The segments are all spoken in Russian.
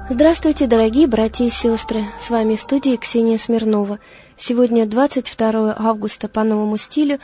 Здравствуйте, дорогие братья и сестры! С вами в студии Ксения Смирнова. Сегодня 22 августа по новому стилю,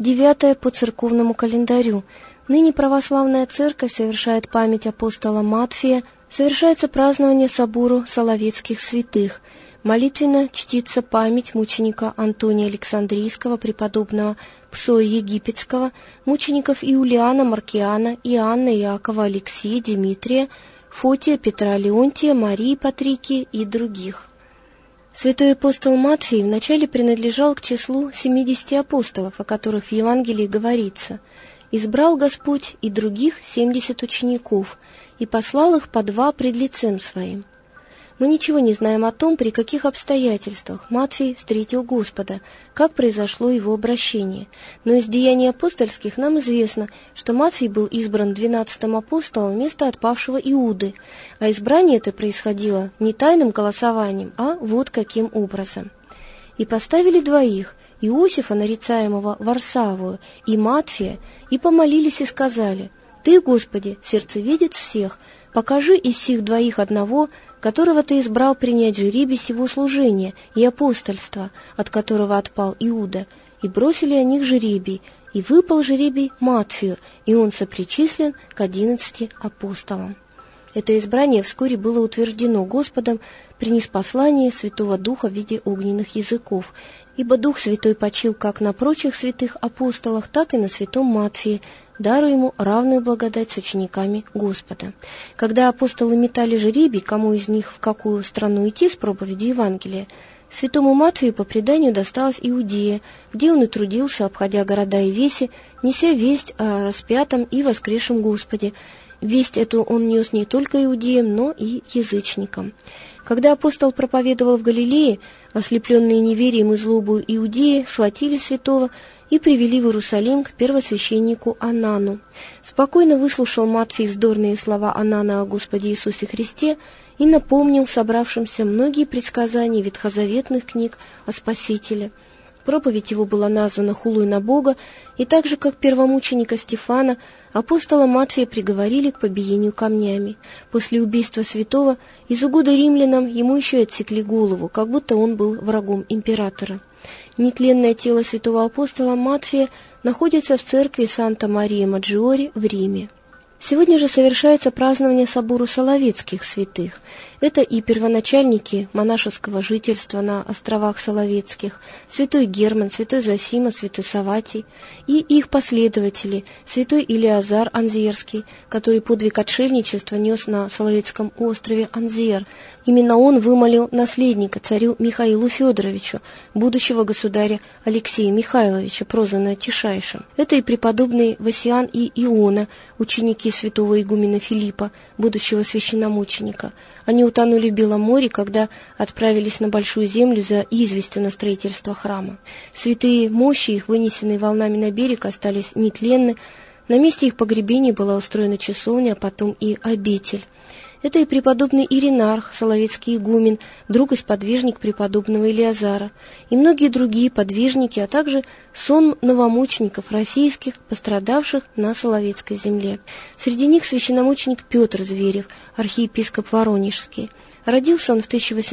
9 по церковному календарю. Ныне православная церковь совершает память апостола Матфея, совершается празднование собору Соловецких святых. Молитвенно чтится память мученика Антония Александрийского, преподобного Псоя Египетского, мучеников Иулиана, Маркиана, Иоанна, Иакова, Алексия, Димитрия, Фотия, Петра, Леонтия, Марии, Патрикии и других. Святой апостол Матфей вначале принадлежал к числу 70 апостолов, о которых в Евангелии говорится: «Избрал Господь и других 70 учеников, и послал их по 2 пред лицем Своим». Мы ничего не знаем о том, при каких обстоятельствах Матфей встретил Господа, как произошло его обращение. Но из деяний апостольских нам известно, что Матфей был избран 12-м апостолом вместо отпавшего Иуды, а избрание это происходило не тайным голосованием, а вот каким образом. «И поставили 2: Иосифа, нарицаемого Варсавую, и Матфия, и помолились и сказали: Ты, Господи, сердцеведец всех, покажи из сих 2 одного, которого Ты избрал принять жребий сего служения и апостольства, от которого отпал Иуда, и бросили о них жребий, и выпал жребий Матфию, и он сопричислен к 11 апостолам». Это избрание вскоре было утверждено Господом при ниспослании Святого Духа в виде огненных языков, ибо Дух Святой почил как на прочих святых апостолах, так и на святом Матфее, даруя ему равную благодать с учениками Господа. Когда апостолы метали жребий, кому из них в какую страну идти с проповедью Евангелия, святому Матфею по преданию досталась Иудея, где он и трудился, обходя города и веси, неся весть о распятом и воскресшем Господе. Весть эту он нес не только иудеям, но и язычникам. Когда апостол проповедовал в Галилее, ослепленные неверием и злобою иудеи схватили святого и привели в Иерусалим к первосвященнику Анану. Спокойно выслушал Матфей вздорные слова Анана о Господе Иисусе Христе и напомнил собравшимся многие предсказания ветхозаветных книг о Спасителе. Проповедь его была названа хулой на Бога, и так же, как первомученика Стефана, апостола Матфея приговорили к побиению камнями. После убийства святого из угоды римлянам ему еще и отсекли голову, как будто он был врагом императора. Нетленное тело святого апостола Матфея находится в церкви Санта-Мария-Маджиоре в Риме. Сегодня же совершается празднование собору Соловецких святых. Это и первоначальники монашеского жительства на островах Соловецких, святой Герман, святой Зосима, святой Савватий, и их последователи, святой Илиазар Анзерский, который подвиг отшельничества нес на Соловецком острове Анзер. Именно он вымолил наследника царю Михаилу Федоровичу, будущего государя Алексея Михайловича, прозванного Тишайшим. Это и преподобные Васиан и Иона, ученики святого игумена Филиппа, будущего священномученика. Они утонули в Белом море, когда отправились на Большую землю за известью на строительство храма. Святые мощи их, вынесенные волнами на берег, остались нетленны. На месте их погребения была устроена часовня, а потом и обитель. Это и преподобный Иринарх, соловецкий игумен, друг и сподвижник преподобного Илиазара, и многие другие подвижники, а также сон новомучеников российских, пострадавших на Соловецкой земле. Среди них священномученик Петр Зверев, архиепископ Воронежский. Родился он в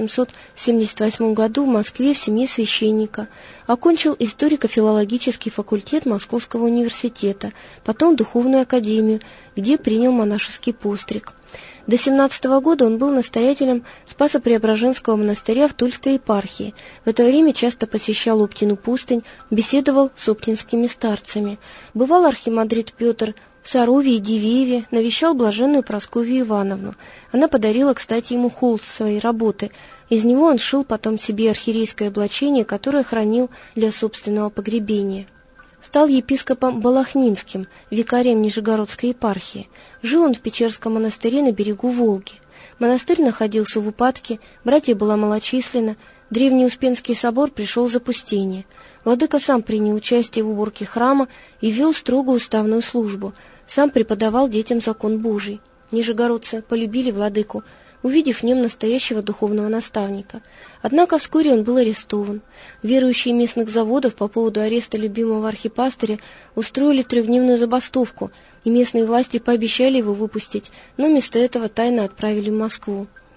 1878 году в Москве в семье священника. Окончил историко-филологический факультет Московского университета, потом Духовную академию, где принял монашеский постриг. До 17 года он был настоятелем Спасо-Преображенского монастыря в Тульской епархии. В это время часто посещал Оптину пустынь, беседовал с оптинскими старцами. Бывал архимандрит Петр в Сарове и Дивееве, навещал блаженную Прасковью Ивановну. Она подарила, кстати, ему холст своей работы. Из него он сшил потом себе архиерейское облачение, которое хранил для собственного погребения. Стал епископом Балахнинским, викарием Нижегородской епархии. Жил он в Печерском монастыре на берегу Волги. Монастырь находился в упадке, братья была малочисленна, древний Успенский собор пришел в запустение. Владыка сам принял участие в уборке храма и вел строгую уставную службу. Сам преподавал детям закон Божий. Нижегородцы полюбили владыку, увидев в нем настоящего духовного наставника. Однако вскоре он был арестован. Верующие местных заводов по поводу ареста любимого архипастыря устроили 3-дневную забастовку, и местные власти пообещали его выпустить, но вместо этого тайно отправили в Москву.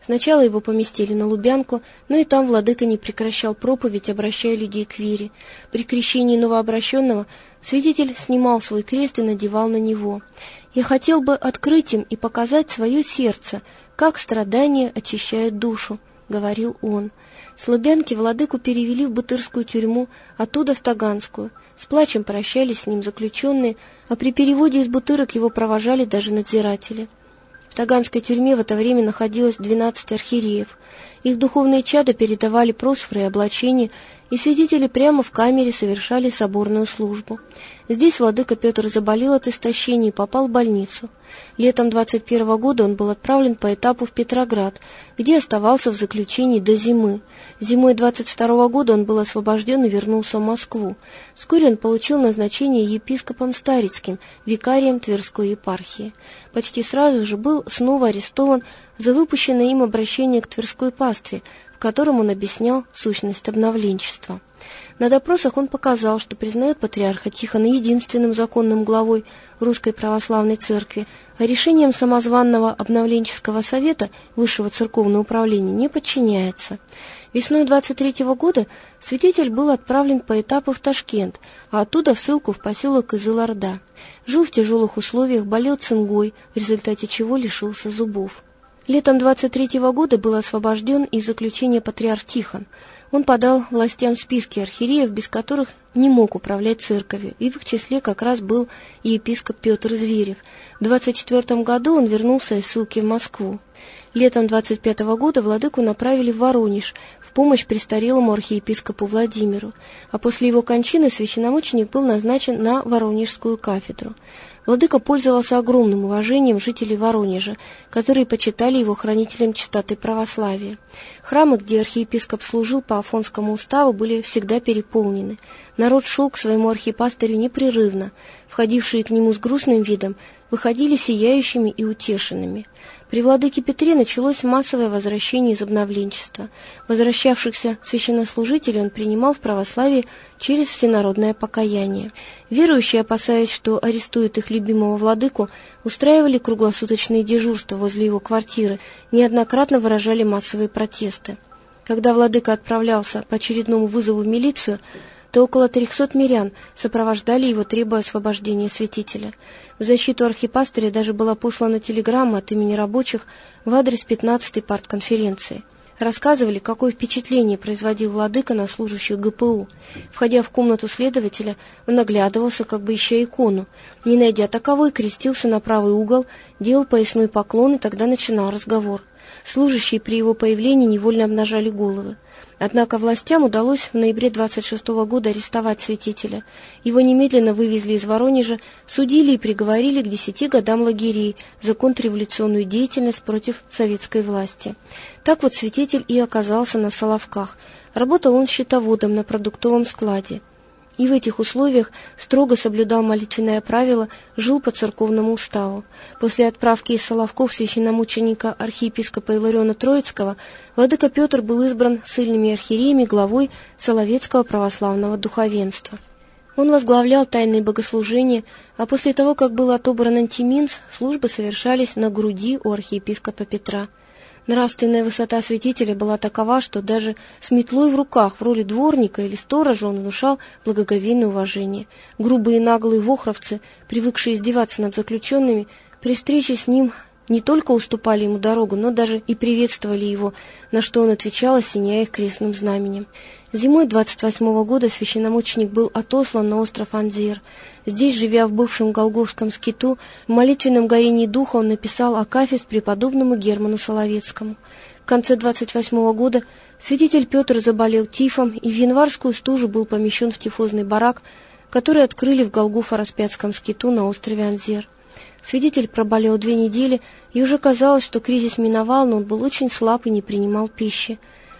Сначала его поместили на Лубянку, но и там владыка не прекращал проповедь, обращая людей к вере. При крещении новообращенного святитель снимал свой крест и надевал на него. «Я хотел бы открыть им и показать свое сердце, как страдания очищают душу», — говорил он. С Лубянки владыку перевели в Бутырскую тюрьму, оттуда в Таганскую. С плачем прощались с ним заключенные, а при переводе из Бутырок его провожали даже надзиратели. В Таганской тюрьме в это время находилось 12 архиереев. Их духовные чада передавали просфоры и облачения, и святители прямо в камере совершали соборную службу. Здесь владыка Петр заболел от истощения и попал в больницу. Летом 21 года он был отправлен по этапу в Петроград, где оставался в заключении до зимы. Зимой 22 года он был освобожден и вернулся в Москву. Вскоре он получил назначение епископом Старицким, викарием Тверской епархии. Почти сразу же был снова арестован за выпущенное им обращение к Тверской пастве, в котором он объяснял сущность обновленчества. На допросах он показал, что признает патриарха Тихона единственным законным главой Русской Православной Церкви, а решениям самозванного обновленческого совета Высшего Церковного Управления не подчиняется. Весной 23 года святитель был отправлен по этапу в Ташкент, а оттуда в ссылку в поселок Кызыл-Орда. Жил в тяжелых условиях, болел цингой, в результате чего лишился зубов. Летом 23 года был освобожден из заключения патриарх Тихон. Он подал властям списки архиереев, без которых не мог управлять церковью, и в их числе как раз был и епископ Петр Зверев. В 24 году он вернулся из ссылки в Москву. Летом 25 года владыку направили в Воронеж в помощь престарелому архиепископу Владимиру, а после его кончины священномученик был назначен на Воронежскую кафедру. Владыка пользовался огромным уважением жителей Воронежа, которые почитали его хранителем чистоты православия. Храмы, где архиепископ служил по Афонскому уставу, были всегда переполнены. Народ шел к своему архипастырю непрерывно. Входившие к нему с грустным видом выходили сияющими и утешенными. При владыке Петре началось массовое возвращение из обновленчества. Возвращавшихся священнослужителей он принимал в православии через всенародное покаяние. Верующие, опасаясь, что арестуют их любимого владыку, устраивали круглосуточные дежурства возле его квартиры, неоднократно выражали массовые протесты. Когда владыка отправлялся по очередному вызову в милицию, то около 300 мирян сопровождали его, требуя освобождения святителя. В защиту архипастыря даже была послана телеграмма от имени рабочих в адрес 15-й партконференции. Рассказывали, какое впечатление производил владыка на служащих ГПУ. Входя в комнату следователя, он оглядывался, как бы ища икону. Не найдя таковой, крестился на правый угол, делал поясной поклон, и тогда начинал разговор. Служащие при его появлении невольно обнажали головы. Однако властям удалось в ноябре 26 года арестовать святителя. Его немедленно вывезли из Воронежа, судили и приговорили к 10 годам лагерей за контрреволюционную деятельность против советской власти. Так вот святитель и оказался на Соловках. Работал он счетоводом на продуктовом складе. И в этих условиях строго соблюдал молитвенное правило, жил по церковному уставу. После отправки из Соловков священномученика архиепископа Илариона Троицкого владыка Петр был избран ссыльными архиереями главой Соловецкого православного духовенства. Он возглавлял тайные богослужения, а после того, как был отобран антиминс, службы совершались на груди у архиепископа Петра. Нравственная высота святителя была такова, что даже с метлой в руках в роли дворника или сторожа он внушал благоговейное уважение. Грубые и наглые вохровцы, привыкшие издеваться над заключенными, при встрече с ним не только уступали ему дорогу, но даже и приветствовали его, на что он отвечал, осеняя их крестным знаменем. Зимой 28 года священномученик был отослан на остров Анзер. Здесь, живя в бывшем Голгофском скиту, в молитвенном горении духа он написал акафист преподобному Герману Соловецкому. В конце 28 года святитель Петр заболел тифом и в январскую стужу был помещен в тифозный барак, который открыли в Голгофо-Распятском скиту на острове Анзер. Святитель проболел 2 недели, и уже казалось, что кризис миновал, но он был очень слаб и не принимал пищи.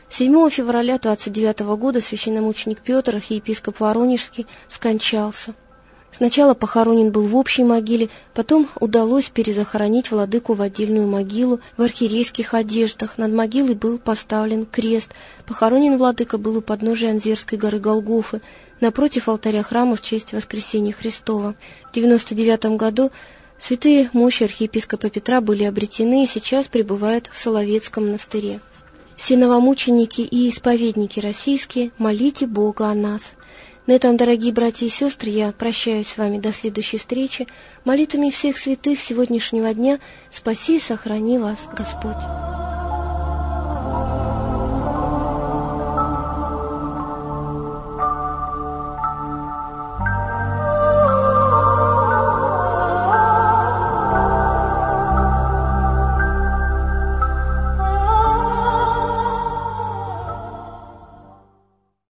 7 февраля 29 года священномученик Петр, архиепископ Воронежский, скончался. Сначала похоронен был в общей могиле, потом удалось перезахоронить владыку в отдельную могилу в архиерейских одеждах. Над могилой был поставлен крест. Похоронен владыка был у подножия Анзерской горы Голгофы, напротив алтаря храма в честь Воскресения Христова. В 99 году Святые мощи архиепископа Петра были обретены и сейчас пребывают в Соловецком монастыре. Все новомученики и исповедники российские, молите Бога о нас. На этом, дорогие братья и сестры, я прощаюсь с вами до следующей встречи. Молитвами всех святых сегодняшнего дня спаси и сохрани вас Господь.